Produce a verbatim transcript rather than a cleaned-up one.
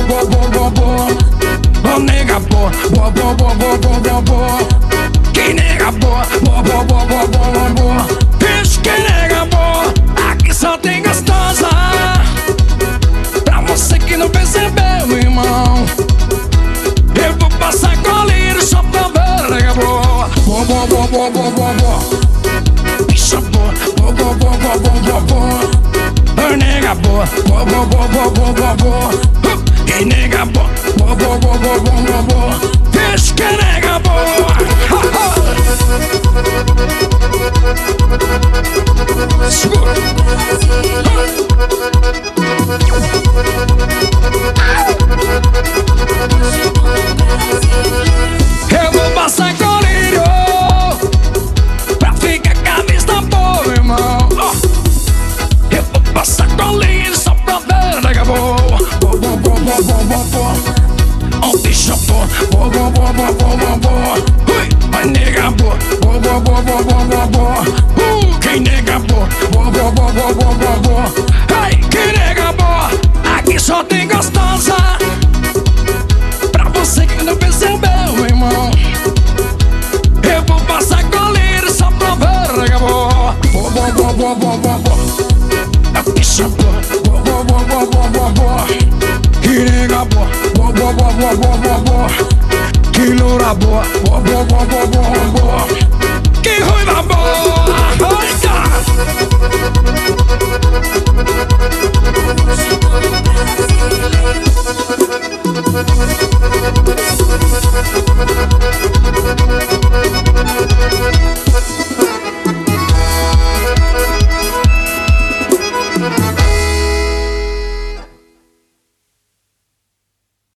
boa, boa, boa, boa. Ô nega boa, boa, boa, boa, boa, boa, boa, boa. Que nega boa, boa, boa, boa, boa, boa, boa, boa. Bicho, que nega boa, aqui só tem gostosa. Pra você que não percebeu, irmão, eu vou passar colírio só pra ver nega boa. Boa, boa, boa, boa, boa, boa, boa. Bicha boa, boa, boa, boa, boa, boa, boa, boa. Ô nega boa, boa, boa, boa, boa, boa, boa, boa. Que nega boa, boa, boa, boa, boa, boa, boa, boa. Bicho, que nega boa. Eu vou passar colírio pra ficar com a vista boa, irmão. Eu vou passar colírio só pra ver nega boa. Boa, boa, boa, boa, boa, boa, boa. Oh, bicha boa, boa, boa, boa, boa, boa, boa, boa. Ui, vai nega boa, boa, boa, boa, boa, boa, boa, boa. Uh, quem nega boa, boa, boa, boa, boa, boa, boa, boa. Ei, que nega boa, aqui só tem gostosa. Pra você que não percebeu, meu irmão, eu vou passar colírio só pra ver nega boa. Boa, boa, boa, boa, boa, boa, boa. A bicha boa, boa, boa, boa, boa, boa, boa, boa. Que nega boa, boa, boa, boa, boa, boa, boa, boa. Que loura boa, boa, boa, boa, boa, boa, boa. Que ruiva boa.